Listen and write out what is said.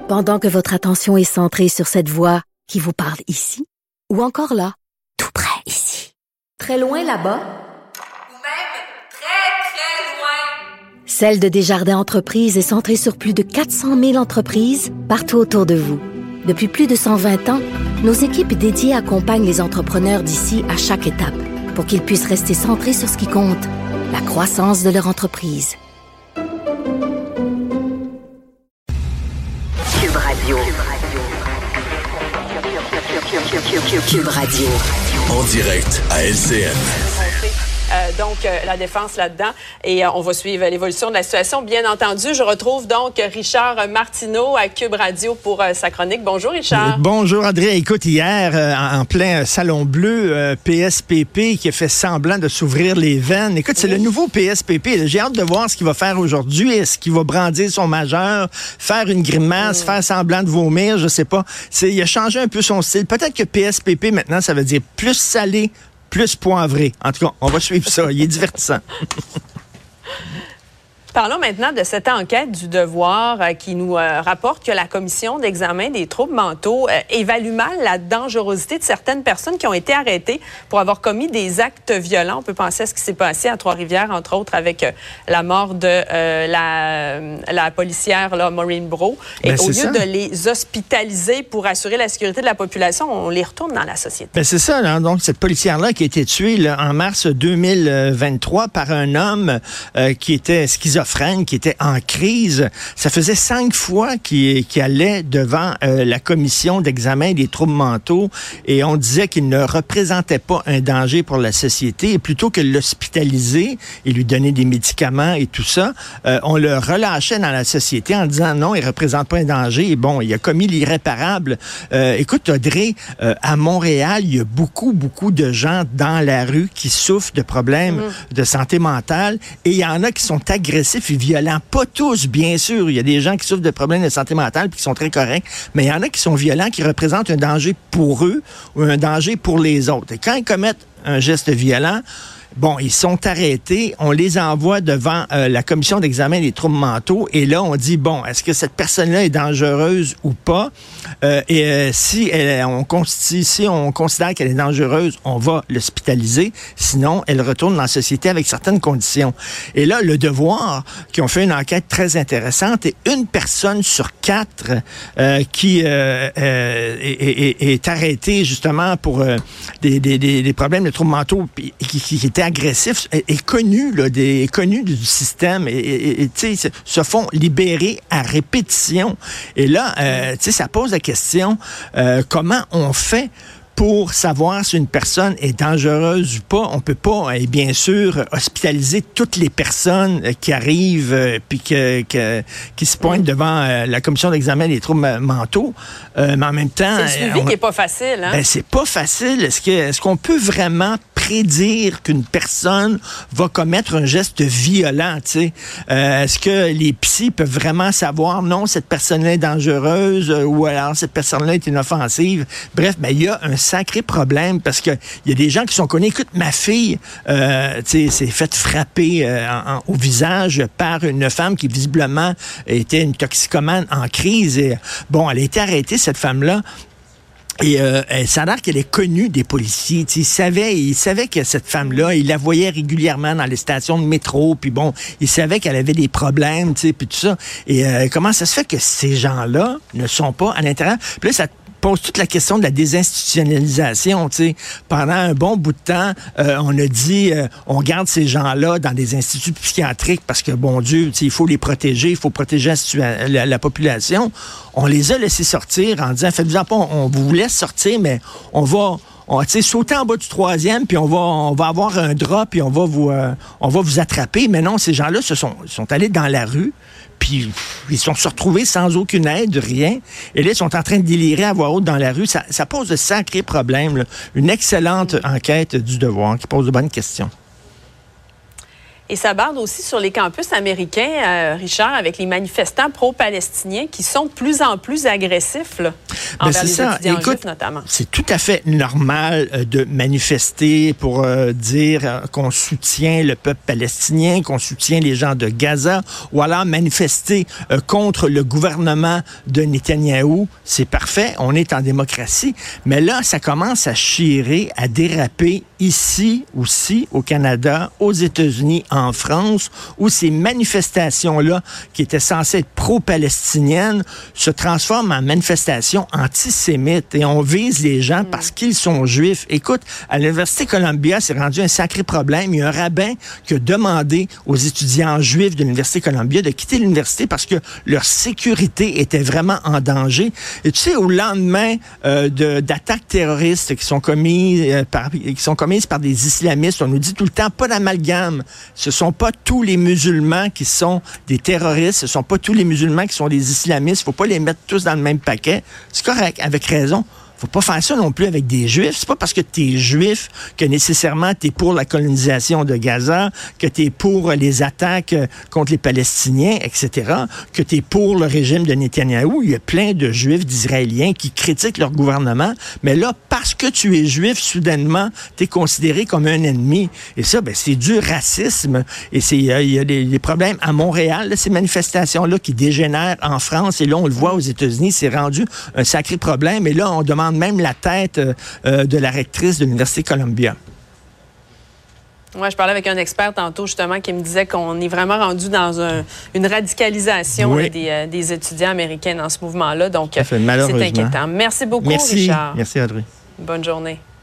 Pendant que votre attention est centrée sur cette voix qui vous parle ici, ou encore là, tout près ici, très loin là-bas, ou même très, très loin. Celle de Desjardins Entreprises est centrée sur plus de 400 000 entreprises partout autour de vous. Depuis plus de 120 ans, nos équipes dédiées accompagnent les entrepreneurs d'ici à chaque étape pour qu'ils puissent rester centrés sur ce qui compte, la croissance de leur entreprise. Cube Radio. Cube Radio. En direct à LCN. Donc, la défense là-dedans. Et on va suivre l'évolution de la situation. Bien entendu, je retrouve donc Richard Martineau à Cube Radio pour sa chronique. Bonjour, Richard. Bonjour, André. Écoute, hier, en plein Salon Bleu, PSPP qui a fait semblant de s'ouvrir les veines. Écoute, c'est le nouveau PSPP. J'ai hâte de voir ce qu'il va faire aujourd'hui. Est-ce qu'il va brandir son majeur, faire une grimace, faire semblant de vomir? Je sais pas. Il a changé un peu son style. Peut-être que PSPP, maintenant, ça veut dire plus salé, plus poivré. En tout cas, on va suivre ça. Il est divertissant. Parlons maintenant de cette enquête du Devoir qui nous rapporte que la commission d'examen des troubles mentaux évalue mal la dangerosité de certaines personnes qui ont été arrêtées pour avoir commis des actes violents. On peut penser à ce qui s'est passé à Trois-Rivières, entre autres, avec la mort de la policière là, Maureen Brault. Et au lieu de les hospitaliser pour assurer la sécurité de la population, on les retourne dans la société. Ben c'est ça. Hein? Donc, cette policière-là qui a été tuée là, en mars 2023 par un homme qui était schizophrène, qui était en crise. Ça faisait 5 fois qu'il allait devant la commission d'examen des troubles mentaux et on disait qu'il ne représentait pas un danger pour la société. Et plutôt que de l'hospitaliser et lui donner des médicaments et tout ça, on le relâchait dans la société en disant non, il ne représente pas un danger. Et bon, il a commis l'irréparable. Écoute, Audrey, à Montréal, il y a beaucoup de gens dans la rue qui souffrent de problèmes de santé mentale et il y en a qui sont agressifs et violents. Pas tous, bien sûr. Il y a des gens qui souffrent de problèmes de santé mentale puis qui sont très corrects, mais il y en a qui sont violents, qui représentent un danger pour eux ou un danger pour les autres. Et quand ils commettent un geste violent, bon, ils sont arrêtés, on les envoie devant la commission d'examen des troubles mentaux et là, on dit, bon, est-ce que cette personne-là est dangereuse ou pas? Si on considère qu'elle est dangereuse, on va l'hospitaliser. Sinon, elle retourne dans la société avec certaines conditions. Et là, le Devoir, qui ont fait une enquête très intéressante, et 1 personne sur 4 qui est arrêtée justement pour des problèmes de troubles mentaux qui étaient agressifs, est connu du système et se font libérer à répétition. Et là, ça pose la question, comment on fait pour savoir si une personne est dangereuse ou pas? On peut pas, bien sûr, hospitaliser toutes les personnes qui arrivent puis qui se pointent devant la commission d'examen des troubles mentaux. Mais en même temps... C'est le suivi qui n'est pas facile. Hein? Ben, c'est pas facile. Est-ce qu'on peut vraiment prédire qu'une personne va commettre un geste violent, tu sais? Est-ce que les psys peuvent vraiment savoir, non, cette personne-là est dangereuse ou alors cette personne-là est inoffensive? Bref, ben, il y a un sacré problème parce que il y a des gens qui sont connus. Écoute, ma fille, s'est faite frapper au visage par une femme qui visiblement était une toxicomane en crise. Et, bon, elle a été arrêtée, cette femme-là. Et ça a l'air qu'elle est connue des policiers. Il savait que cette femme-là, il la voyait régulièrement dans les stations de métro. Puis bon, il savait qu'elle avait des problèmes, puis tout ça. Et comment ça se fait que ces gens-là ne sont pas à l'intérieur? Puis là, ça pose toute la question de la désinstitutionnalisation. Pendant un bon bout de temps, on a dit on garde ces gens-là dans des instituts psychiatriques parce que, bon Dieu, il faut les protéger, il faut protéger la population. On les a laissés sortir en disant, faites-vous-en pas, on vous laisse sortir, mais on va sauter en bas du 3e, puis on va avoir un drap, puis on va vous attraper. Mais non, ces gens-là sont allés dans la rue, puis ils se retrouvés sans aucune aide, rien. Et là, ils sont en train de délirer à voix haute dans la rue. Ça pose de sacrés problèmes, là. Une excellente enquête du Devoir qui pose de bonnes questions. Et ça barde aussi sur les campus américains, Richard, avec les manifestants pro-palestiniens qui sont de plus en plus agressifs, là. envers les étudiants juifs notamment. C'est tout à fait normal de manifester pour dire qu'on soutient le peuple palestinien, qu'on soutient les gens de Gaza, ou alors manifester contre le gouvernement de Netanyahou. C'est parfait, on est en démocratie. Mais là, ça commence à chirer, à déraper ici aussi, au Canada, aux États-Unis, en France, où ces manifestations-là, qui étaient censées être pro-palestiniennes, se transforment en manifestations antisémites. Et on vise les gens parce qu'ils sont juifs. Écoute, à l'Université Columbia, c'est rendu un sacré problème. Il y a un rabbin qui a demandé aux étudiants juifs de l'Université Columbia de quitter l'université parce que leur sécurité était vraiment en danger. Et tu sais, au lendemain d'attaques terroristes qui sont commises par des islamistes, on nous dit tout le temps, pas d'amalgame. Ce sont pas tous les musulmans qui sont des terroristes, ce sont pas tous les musulmans qui sont des islamistes. Faut pas les mettre tous dans le même paquet. C'est correct, avec raison. Faut pas faire ça non plus avec des Juifs. C'est pas parce que tu es juif que nécessairement tu es pour la colonisation de Gaza, que tu es pour les attaques contre les Palestiniens, etc., que tu es pour le régime de Netanyahou. Il y a plein de Juifs, d'Israéliens qui critiquent leur gouvernement, mais là, parce que tu es juif, soudainement, tu es considéré comme un ennemi. Et ça, c'est du racisme. Et il y a des problèmes à Montréal, là, ces manifestations-là qui dégénèrent en France. Et là, on le voit aux États-Unis, c'est rendu un sacré problème. Et là, on demande même la tête de la rectrice de l'Université Columbia. Oui, je parlais avec un expert tantôt, justement, qui me disait qu'on est vraiment rendu dans une radicalisation des étudiants américains dans ce mouvement-là. Donc, c'est inquiétant. Merci beaucoup, Richard. Merci, Audrey. Bonne journée.